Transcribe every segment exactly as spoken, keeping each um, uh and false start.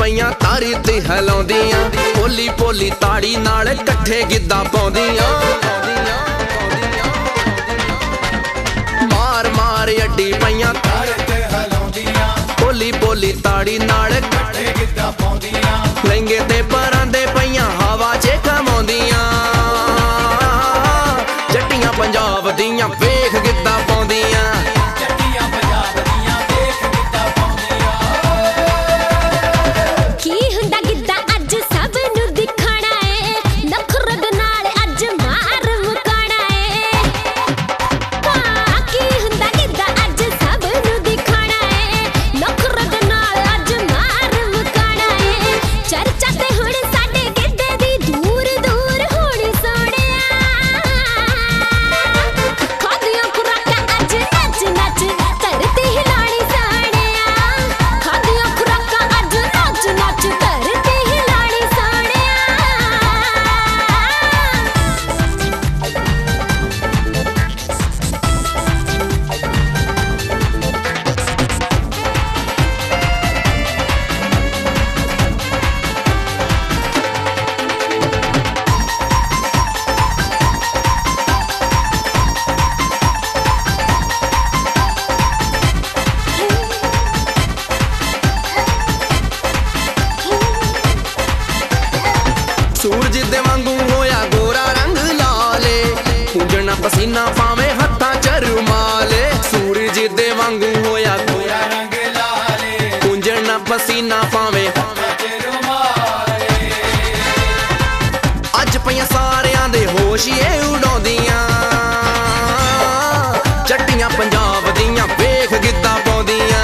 पईयां तारी ते हिलाउंदियां, पोली पोली ताड़ी नाल कट्ठे गिद्दा पाउंदियां। मार मार अड्डी पईयां तारी ते हिलाउंदियां, पोली पोली ताड़ी नाल कट्ठे गिद्दा पाउंदियां। लहंगे ते परांदे पईयां हवा च कमाउंदियां, जट्टियां पंजाब दियां वेख गिद्दा पाउंदियां। सूरज दे वांगू होया गोरा रंग लाले, पूंजना पसीना पावे हत्था च रुमाले। सूरज दे वांगू होया गोरा रंग लाले, पूंजना पसीना पावे हत्था च रुमाले। अज पईयां सारियां दे होश ये उड़ाउंदियां, जट्टियां पंजाब दियां वेख गिद्दा पाउंदियां।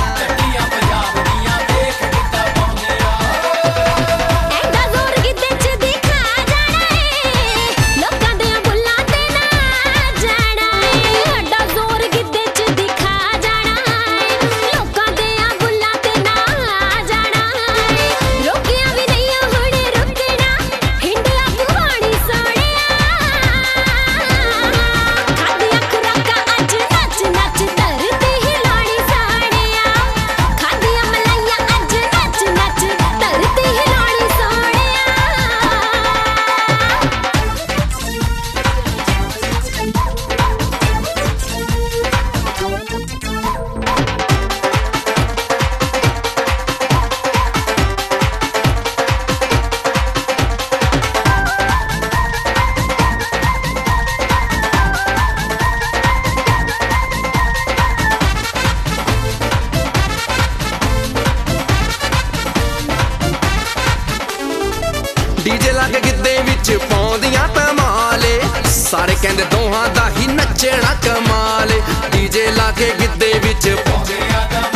डीजे लाके गिद्दे विच पाउंदियां धमाले, सारे कहंदे दोहां दा ही नच्चना कमाल। डीजे लाके गिद्दे विच पाउंदियां